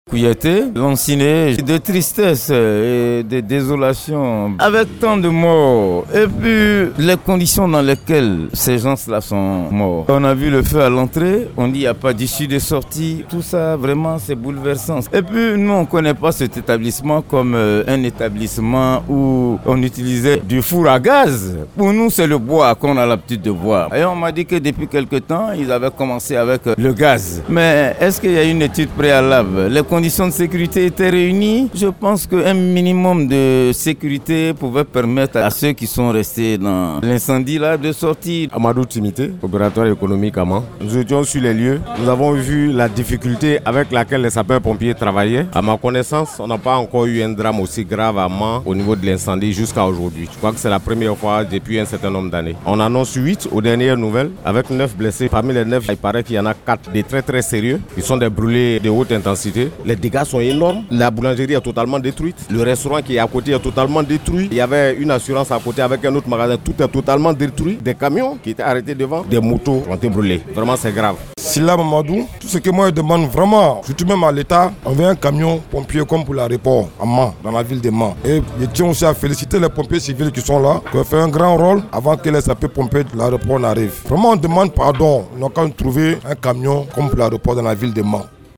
Kouyaté, Lanciné, de tristesse et de désolation, avec tant de morts, et puis les conditions dans lesquelles ces gens-là sont morts. On a vu le feu à l'entrée, on dit qu'il n'y a pas d'issue de sortie, tout ça vraiment c'est bouleversant. Et puis nous on ne connaît pas cet établissement comme un établissement où on utilisait du four à gaz. Pour nous c'est le bois qu'on a l'habitude de voir. Et on m'a dit que depuis quelque temps ils avaient commencé avec le gaz. Mais est-ce qu'il y a une étude préalable? Les conditions de sécurité étaient réunies. Je pense qu'un minimum de sécurité pouvait permettre à ceux qui sont restés dans l'incendie là de sortir. Amadou Timité, opérateur économique à Mans. Nous étions sur les lieux. Nous avons vu la difficulté avec laquelle les sapeurs-pompiers travaillaient. À ma connaissance, on n'a pas encore eu un drame aussi grave à Mans au niveau de l'incendie jusqu'à aujourd'hui. Je crois que c'est la première fois depuis un certain nombre d'années. On annonce 8 aux dernières nouvelles avec 9 blessés. Parmi les 9, il paraît qu'il y en a 4 des très très sérieux. Ils sont des brûlés de haute intensité. Les dégâts sont énormes. La boulangerie est totalement détruite. Le restaurant qui est à côté est totalement détruit. Il y avait une assurance à côté avec un autre magasin. Tout est totalement détruit. Des camions qui étaient arrêtés devant. Des motos ont été brûlés. Vraiment, c'est grave. Silla Mamadou, tout ce que moi je demande vraiment, surtout même à l'État, on veut un camion pompier comme pour l'aéroport à Mans, dans la ville de Mans. Et je tiens aussi à féliciter les pompiers civils qui sont là, qui ont fait un grand rôle avant que les sapeurs-pompiers de l'aéroport n'arrivent. Vraiment, on demande pardon. On n'a qu'à trouver un camion comme pour l'aéroport dans la ville de Mans.